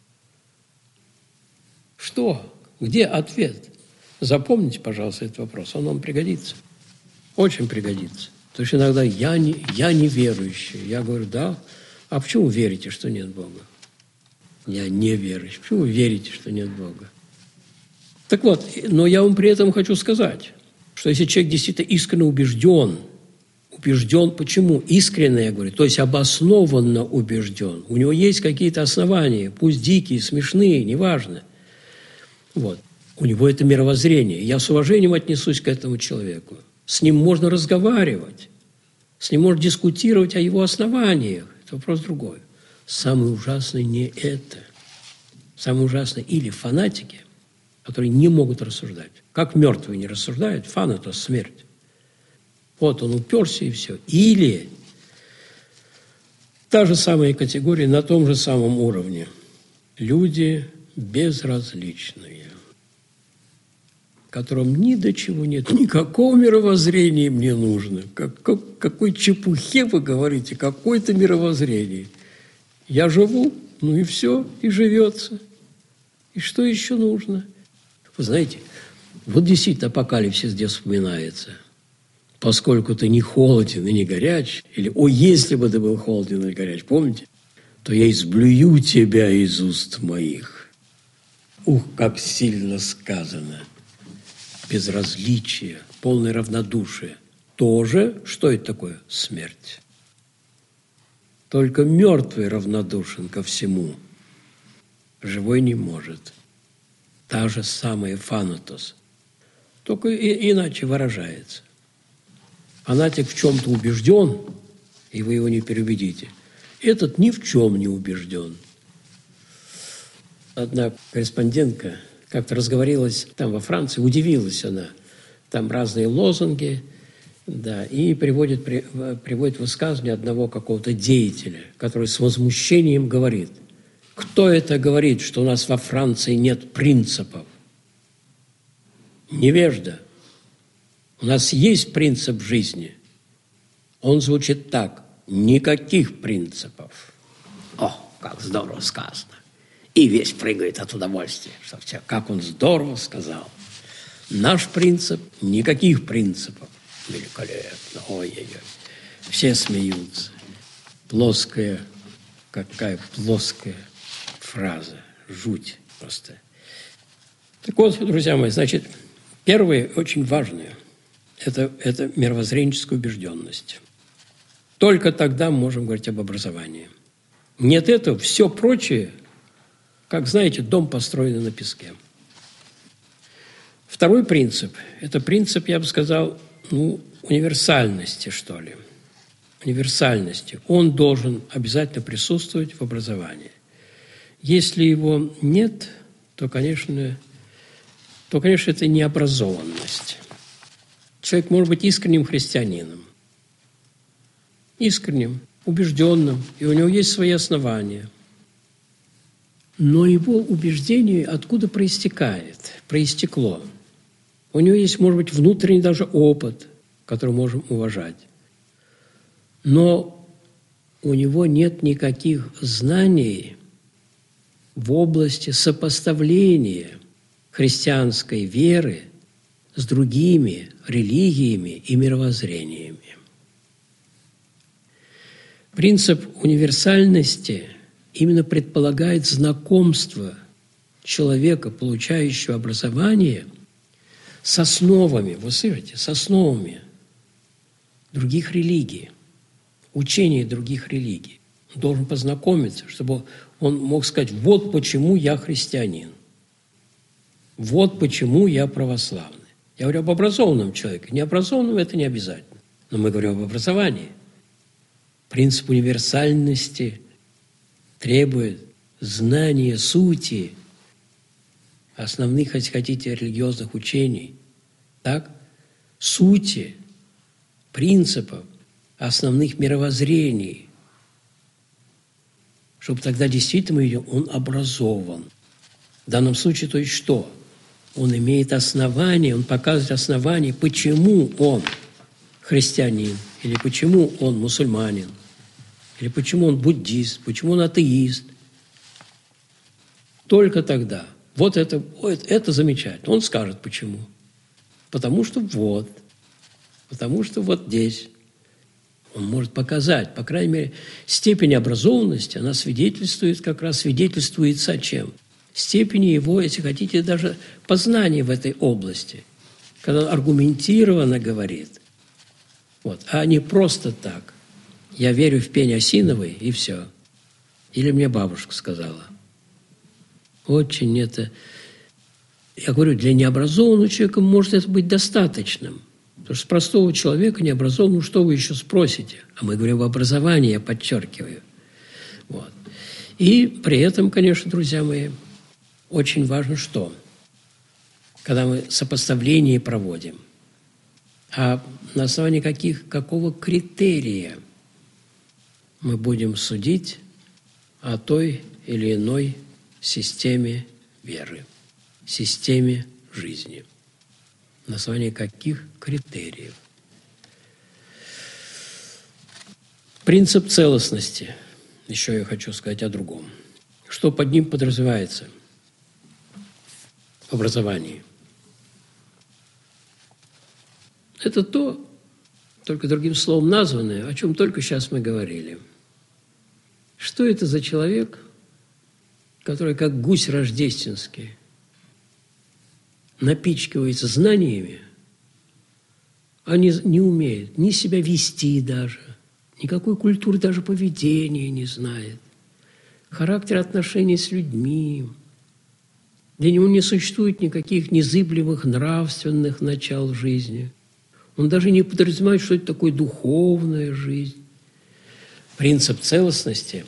Что? Где ответ? Запомните, пожалуйста, этот вопрос. Он вам пригодится. Очень пригодится. Потому что иногда я не, я не верующий. Я говорю, да. А почему вы верите, что нет Бога? Я не верующий. Почему вы верите, что нет Бога? Так вот, но я вам при этом хочу сказать, что если человек действительно искренне убежден, убежден, почему? Искренне, я говорю, то есть обоснованно убежден. У него есть какие-то основания, пусть дикие, смешные, неважно. Вот. У него это мировоззрение. Я с уважением отнесусь к этому человеку. С ним можно разговаривать, с ним можно дискутировать о его основаниях. Это вопрос другой. Самое ужасное не это. Самое ужасное или фанатики, которые не могут рассуждать. Как мертвые не рассуждают, фан – это смерть. Вот он уперся и все. Или та же самая категория на том же самом уровне. Люди безразличные, которым ни до чего нет, никакого мировоззрения им не нужно. Как, как, какой чепухе вы говорите, какое-то мировоззрение. Я живу, ну и все, и живется. И что еще нужно? Вы знаете, вот действительно апокалипсис где вспоминается. Поскольку ты не холоден и не горяч, или «О, если бы ты был холоден и горяч», помните? То я изблюю тебя из уст моих. Ух, как сильно сказано. Безразличие, полное равнодушие. Тоже, что это такое? Смерть. Только мертвый равнодушен ко всему. Живой не может. Та же самая фанатос. Только и, иначе выражается. Фанатик в чем-то убежден, и вы его не переубедите. Этот ни в чем не убежден. Одна корреспондентка как-то разговорилась там во Франции, удивилась она. Там разные лозунги, да, и приводит, при, приводит высказывание одного какого-то деятеля, который с возмущением говорит: кто это говорит, что у нас во Франции нет принципов? Невежда. У нас есть принцип жизни. Он звучит так: никаких принципов. О, как здорово сказано. И весь прыгает от удовольствия, что все, как он здорово сказал. Наш принцип – никаких принципов. Великолепно. Ой-ой-ой. Все смеются. Плоская, какая плоская фраза. Жуть просто. Так вот, друзья мои, значит, первое, очень важное – это, это мировоззренческая убежденность. Только тогда мы можем говорить об образовании. Нет этого, все прочее, как знаете, дом построен на песке. Второй принцип – это принцип, я бы сказал, ну, универсальности, что ли. Универсальности. Он должен обязательно присутствовать в образовании. Если его нет, то, конечно, то, конечно, это необразованность. Человек может быть искренним христианином, искренним, убежденным, и у него есть свои основания. Но его убеждение откуда проистекает, проистекло? У него есть, может быть, внутренний даже опыт, который можем уважать. Но у него нет никаких знаний в области сопоставления христианской веры с другими религиями и мировоззрениями. Принцип универсальности именно предполагает знакомство человека, получающего образование, с основами, вы слышите, с основами других религий, учения других религий. Он должен познакомиться, чтобы он мог сказать: вот почему я христианин, вот почему я православный. Я говорю об образованном человеке. Необразованном это не обязательно. Но мы говорим об образовании. Принцип универсальности требует знания сути основных, если хотите, религиозных учений. Так? Сути, принципов, основных мировоззрений. Чтобы тогда действительно мы видим, он образован. В данном случае, то есть что? Он имеет основание, он показывает основание, почему он христианин, или почему он мусульманин, или почему он буддист, почему он атеист. Только тогда. Вот это, это замечательно. Он скажет, почему. Потому что вот. Потому что вот здесь. Он может показать, по крайней мере, степень образованности, она свидетельствует, как раз свидетельствуется о чем? Степени его, если хотите, даже познания в этой области. Когда он аргументированно говорит. Вот. А не просто так. Я верю в пень осиновый, и все. Или мне бабушка сказала. Очень это... Я говорю, для необразованного человека может это быть достаточным. Потому что с простого человека необразованного, что вы еще спросите? А мы говорим об образовании, я подчеркиваю. Вот. И при этом, конечно, друзья мои, очень важно что? Когда мы сопоставление проводим, а на основании каких, какого критерия мы будем судить о той или иной системе веры, системе жизни. На основании каких критериев? Принцип целостности. Еще я хочу сказать о другом. Что под ним подразумевается в образовании? Это то, только другим словом названное, о чем только сейчас мы говорили. Что это за человек, который, как гусь рождественский, напичкивается знаниями, а не, не умеет ни себя вести даже, никакой культуры даже поведения не знает, характер отношений с людьми. Для него не существует никаких незыблемых нравственных начал жизни. Он даже не подразумевает, что это такое духовная жизнь. Принцип целостности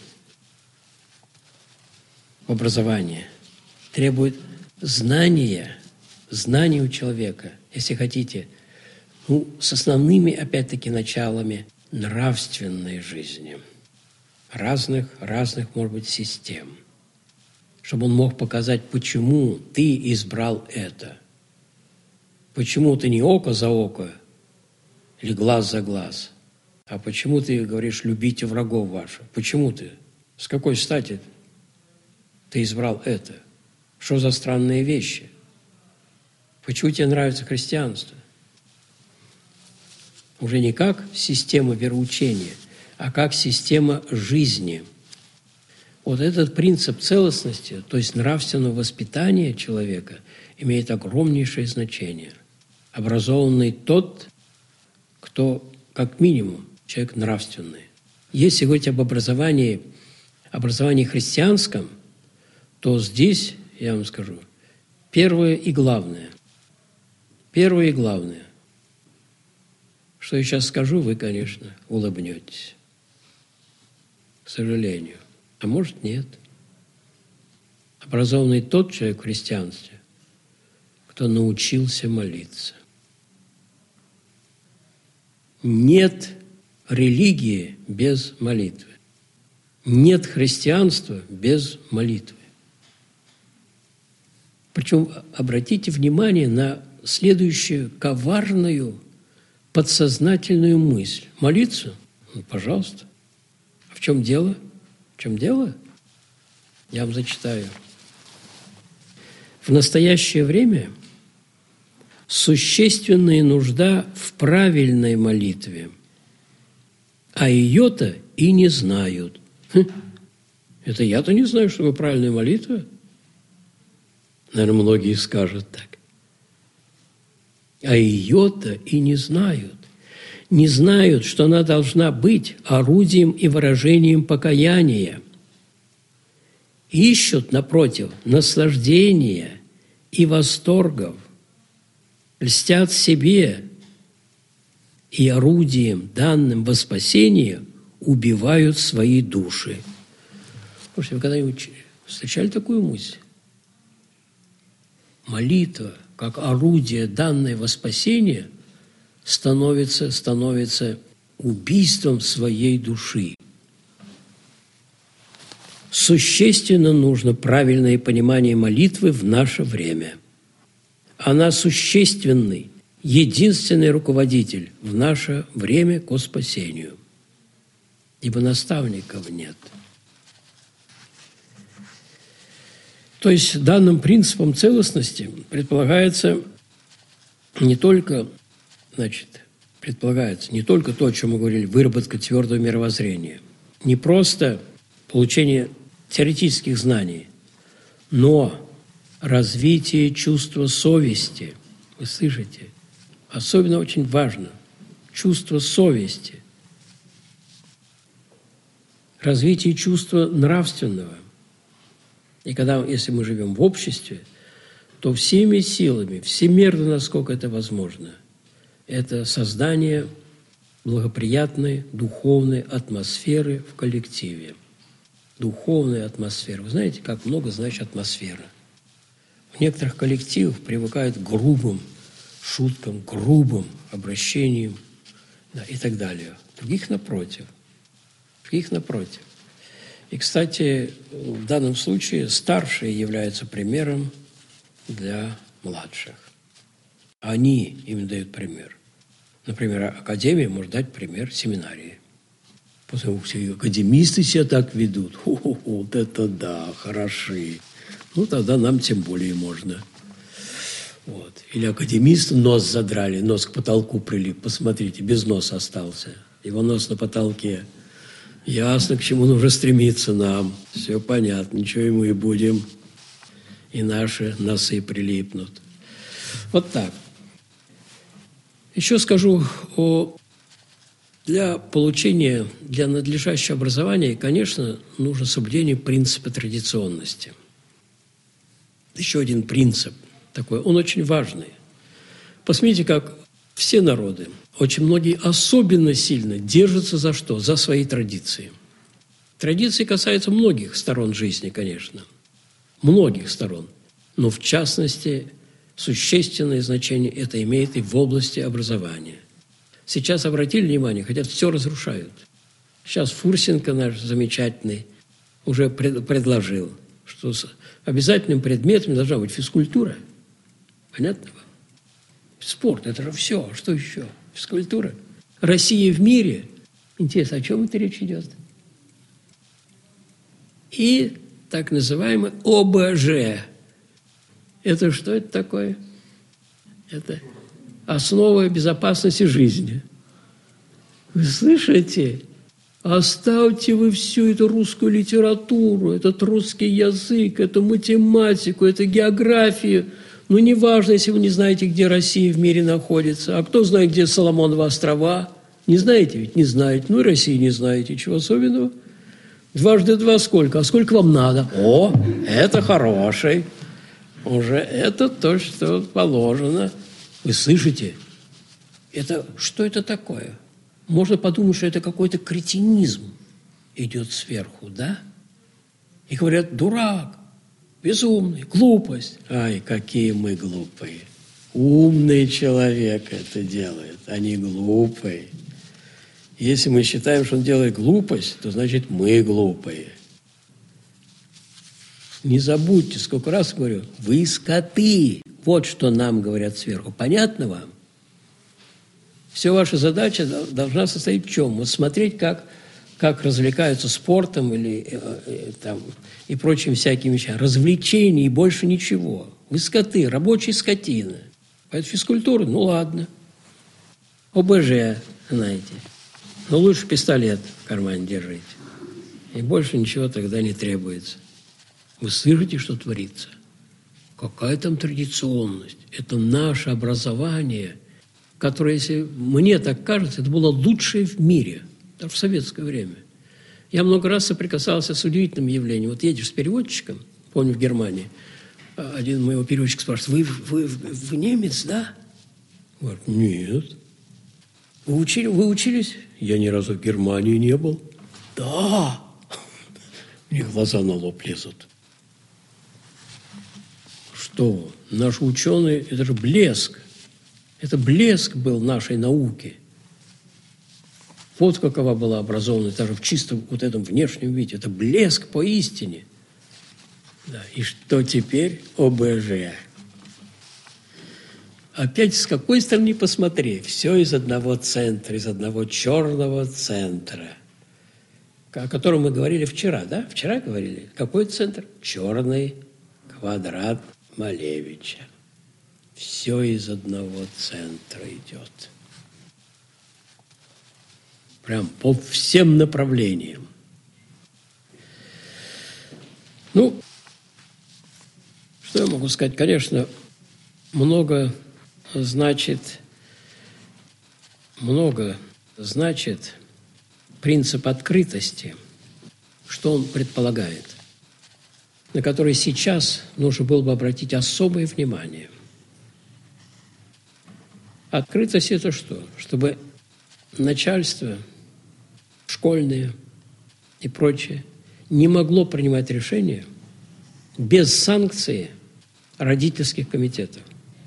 в образовании требует знания, знания у человека, если хотите, ну, с основными, опять-таки, началами нравственной жизни. Разных, разных, может быть, систем. Чтобы он мог показать, почему ты избрал это. Почему ты не око за око или глаз за глаз, а почему ты говоришь «любите врагов ваших». Почему ты? С какой стати ты избрал это? Что за странные вещи? Почему тебе нравится христианство? Уже не как система вероучения, а как система жизни. Вот этот принцип целостности, то есть нравственного воспитания человека, имеет огромнейшее значение. Образованный тот, кто, как минимум, человек нравственный. Если говорить об образовании, образовании христианском, то здесь, я вам скажу, первое и главное, первое и главное, что я сейчас скажу, вы, конечно, улыбнетесь. К сожалению. А может, нет. Образованный тот человек в христианстве, кто научился молиться. Нет религии без молитвы. Нет христианства без молитвы. Причем обратите внимание на следующую коварную подсознательную мысль. Молиться? Ну, пожалуйста. А в чем дело? В чем дело? Я вам зачитаю. В настоящее время существенная нужда в правильной молитве, а ее-то и не знают. Хм. Это я-то не знаю, что такое правильная молитва? Наверное, многие скажут так. А ее-то и не знают. Не знают, что она должна быть орудием и выражением покаяния. Ищут, напротив, наслаждения и восторгов льстят себе и орудием, данным во спасение, убивают свои души. Слушайте, вы когда-нибудь встречали такую мысль? Молитва, как орудие, данное во спасение, становится, становится убийством своей души. Существенно нужно правильное понимание молитвы в наше время. Она существенный, единственный руководитель в наше время ко спасению, ибо наставников нет. То есть данным принципом целостности предполагается не только, значит, предполагается не только то, о чем мы говорили, выработка твердого мировоззрения, не просто получение теоретических знаний, но развитие чувства совести. Вы слышите? Особенно очень важно чувство совести, развитие чувства нравственного. И когда, если мы живем в обществе, то всеми силами, всемерно, насколько это возможно, это создание благоприятной духовной атмосферы в коллективе. Духовная атмосфера. Вы знаете, как много значит атмосфера? В некоторых коллективах привыкают к грубым шуткам, грубым обращениям, да, и так далее. Других напротив. Других напротив. И, кстати, в данном случае старшие являются примером для младших. Они им дают пример. Например, академия может дать пример семинарии. Потому что все академисты себя так ведут. Хо-хо-хо, вот это да, хороши. Ну, тогда нам тем более можно. Вот. Или академисты нос задрали, нос к потолку прилип. Посмотрите, без носа остался. Его нос на потолке. Ясно, к чему нужно стремиться нам. Все понятно, ничего ему и будем. И наши носы прилипнут. Вот так. Еще скажу о... Для получения, для надлежащего образования, конечно, нужно соблюдение принципа традиционности. Еще один принцип такой, он очень важный. Посмотрите, как все народы, очень многие особенно сильно держатся за что? За свои традиции. Традиции касаются многих сторон жизни, конечно. Многих сторон. Но в частности, существенное значение это имеет и в области образования. Сейчас обратили внимание, хотя все разрушают. Сейчас Фурсенко наш замечательный уже пред, предложил, что с обязательным предметом должна быть физкультура. Понятно вам? Спорт – это же все. Что еще? Физкультура. Россия в мире. Интересно, о чем это речь идет? И так называемый О Б Ж. Это что это такое? Это основа безопасности жизни. Вы слышите? Оставьте вы всю эту русскую литературу, этот русский язык, эту математику, эту географию. Ну, неважно, если вы не знаете, где Россия в мире находится. А кто знает, где Соломоновы острова? Не знаете ведь? Не знаете. Ну, и России не знаете. Чего особенного? Дважды два сколько? А сколько вам надо? О, это хороший. Уже это то, что положено. Вы слышите? Это, что это такое? Можно подумать, что это какой-то кретинизм идет сверху, да? И говорят, дурак, безумный, глупость. Ай, какие мы глупые. Умный человек это делает, а не глупый. Если мы считаем, что он делает глупость, то значит мы глупые. Не забудьте, сколько раз говорю, вы скоты. Вот что нам говорят сверху. Понятно вам? Все ваша задача должна состоять в чем? Вот смотреть, как, как развлекаются спортом или, э, там, и прочими всякими вещами. Развлечения и больше ничего. Вы скоты, рабочие скотины. Поэтому физкультура, ну ладно. О Б Ж, знаете. Но лучше пистолет в кармане держите. И больше ничего тогда не требуется. Вы слышите, что творится? Какая там традиционность? Это наше образование, которое, если мне так кажется, это было лучшее в мире, даже в советское время. Я много раз соприкасался с удивительным явлением. Вот едешь с переводчиком, помню, в Германии, один моего переводчика спрашивает, вы, вы, вы немец, да? Говорят, нет. Вы, учили, вы учились? Я ни разу в Германии не был. Да. У них глаза на лоб лезут. Что? Наши ученые, это же блеск. Это блеск был нашей науки. Вот какова была образованность даже в чистом вот этом внешнем виде. Это блеск поистине. Да. И что теперь? ОБЖ. Опять с какой стороны посмотри, все из одного центра, из одного черного центра, о котором мы говорили вчера, да? Вчера говорили. Какой центр? Черный квадрат Малевича. Все из одного центра идет. Прям по всем направлениям. Ну, что я могу сказать? Конечно, много значит, много значит принцип открытости, что он предполагает, на который сейчас нужно было бы обратить особое внимание. Открытость – это что? Чтобы начальство, школьное и прочее не могло принимать решения без санкции родительских комитетов.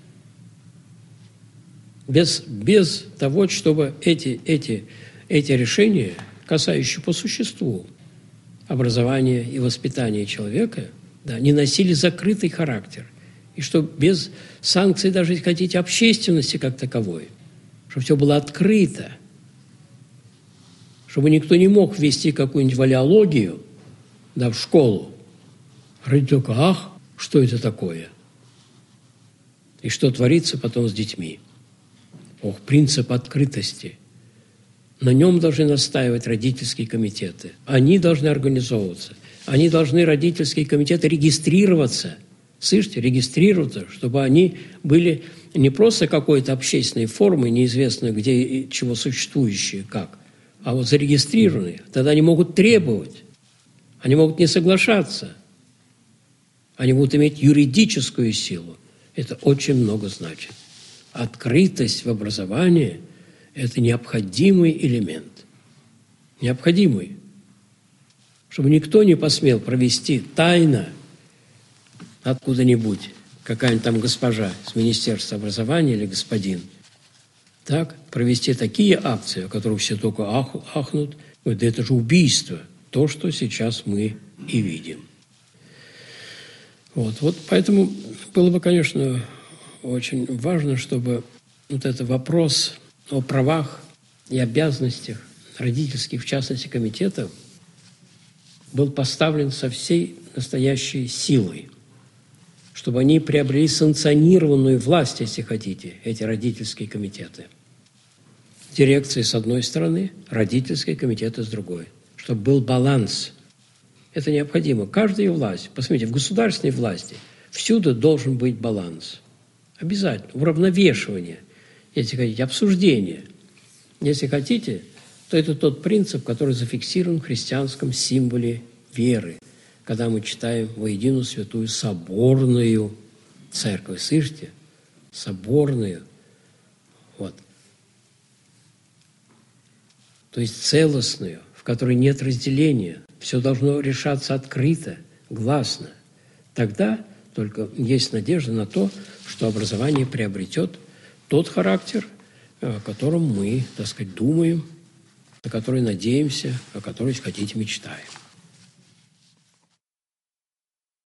Без, без того, чтобы эти, эти, эти решения, касающиеся по существу образования и воспитания человека, да, не носили закрытый характер. И что без санкций, даже если хотите, общественности как таковой, чтобы все было открыто, чтобы никто не мог ввести какую-нибудь валеологию, да, в школу. Ради только, ах, что это такое? И что творится потом с детьми? Ох, принцип открытости. На нем должны настаивать родительские комитеты. Они должны организовываться. Они должны, родительские комитеты, регистрироваться. Слышите, регистрироваться, чтобы они были не просто какой-то общественной формой, неизвестно где и чего существующие, как, а вот зарегистрированные. Тогда они могут требовать, они могут не соглашаться, они будут иметь юридическую силу. Это очень много значит. Открытость в образовании – это необходимый элемент. Необходимый. Чтобы никто не посмел провести тайно откуда-нибудь, какая-нибудь там госпожа с Министерства образования или господин, так, провести такие акции, о которых все только ах, ахнут, говорят, это же убийство, то, что сейчас мы и видим. Вот, вот поэтому было бы, конечно, очень важно, чтобы вот этот вопрос о правах и обязанностях родительских, в частности, комитетов, был поставлен со всей настоящей силой, чтобы они приобрели санкционированную власть, если хотите, эти родительские комитеты. Дирекции с одной стороны, родительские комитеты с другой. Чтобы был баланс. Это необходимо. Каждая власть, посмотрите, в государственной власти всюду должен быть баланс. Обязательно. Уравновешивание, если хотите, обсуждение. Если хотите, то это тот принцип, который зафиксирован в христианском символе веры, когда мы читаем воединую святую соборную церковь. Слышите? Соборную. Вот. То есть целостную, в которой нет разделения. Все должно решаться открыто, гласно. Тогда только есть надежда на то, что образование приобретет тот характер, о котором мы, так сказать, думаем, на который надеемся, о котором, если хотите, мечтаем.